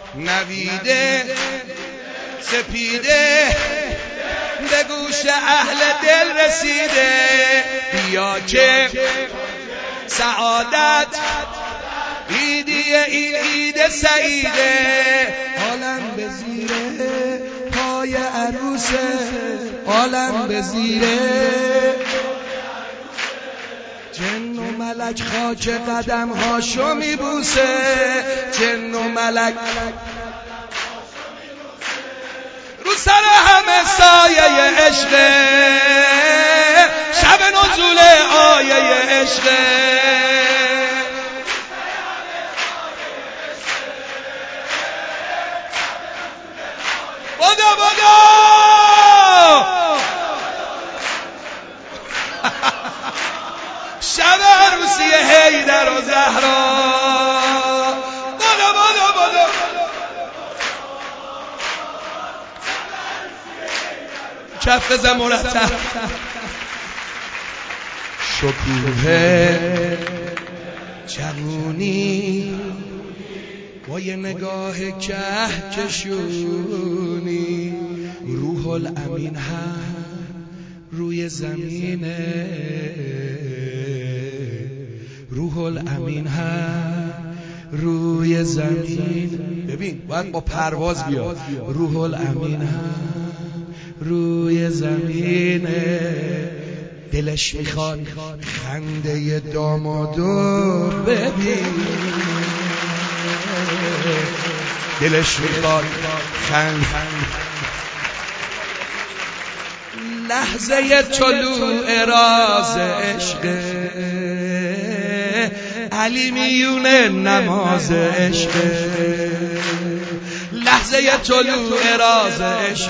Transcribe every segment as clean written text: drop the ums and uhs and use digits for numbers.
نویده سپیده به گوش اهل دل رسیده، بیا که سعادت عیدیه، این عید سعیده. عالم به زیره پای عروسه، عالم به زیره جن و ملک خاک قدم هاشو میبوسه، جن و ملک رو سر همه سایه عشقه، شب نزول آیه عشقه. بدا بدا شب عروسی حیدر و زهرا، بدا بدا بدا کف بزن مرتب. شکوه جوونی با یه نگاه کهکشونی، روح الامین هم روی زمینه، روح الامین هم روی زمین. ببین باید با پرواز بیاد، روح الامین هم روی زمینه. دلش میخواد خنده دامادو ببین، دلش میخواد لحظه طلوع راز عشق، علی میونه نماز عشق، لحظه طلوع راز عشق،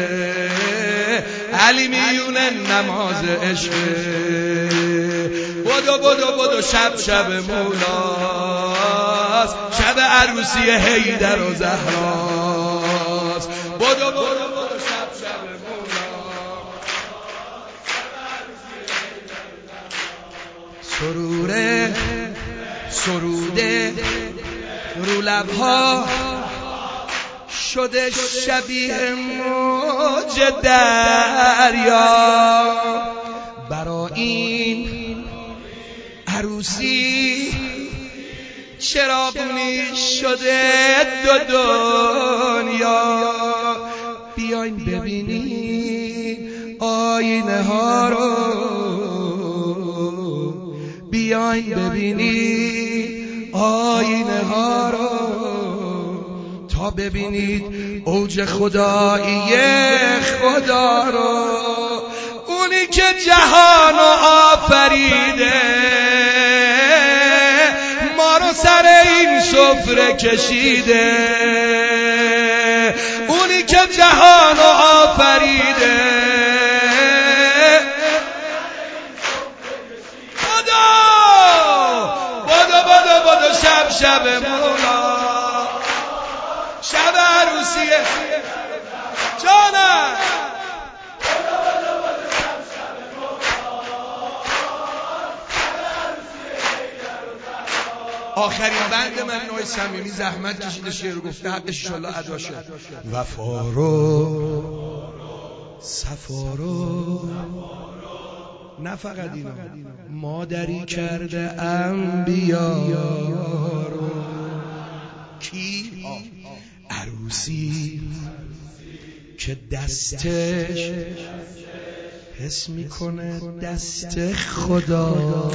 علی میونه نماز عشق. بدو بدو بدو شب شب مولاست، شب عروسی حیدر و زهراست. بدو بدو بدو شب شب مولاست، سروره سروده رو لبها شده شبیه موج دریا، برا این عروسی چراغونی شده دو دنیا. بیاین ببینین آینه ها رو، بیاین ببینین آینه ها رو، تا ببینید اوج خدایی خدا رو. اونی که جهانو آفریده ما رو سر این سفره کشیده، اونی که جهانو آفریده. بدو بدو بدو بدو شب شب مولا، شب عروسیه جانم. آخرین بند من نوع صمیمی زحمت کشیده شعر گفته، حقش انشالله ادا شد. وفا رو صفا رو نه فقط اینا، مادری کرده انبیا رو. کی؟ عروسی که دستش حس میکنه دست خدا،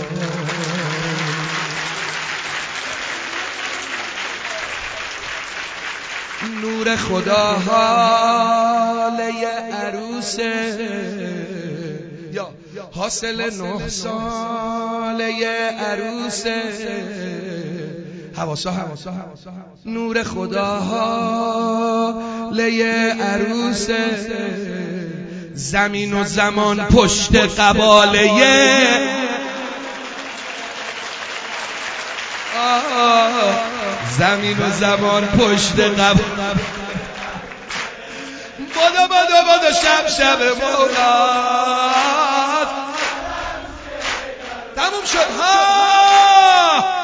نور خدا حاله عروسه، یا حاصل 9 ساله عروسه. حواسا نور خدا حاله عروسه، زمین و زمان پشت قباله، زمین و زمان پشت قباله. بدو بدو بدو شب شب مولا، تموم شد ها.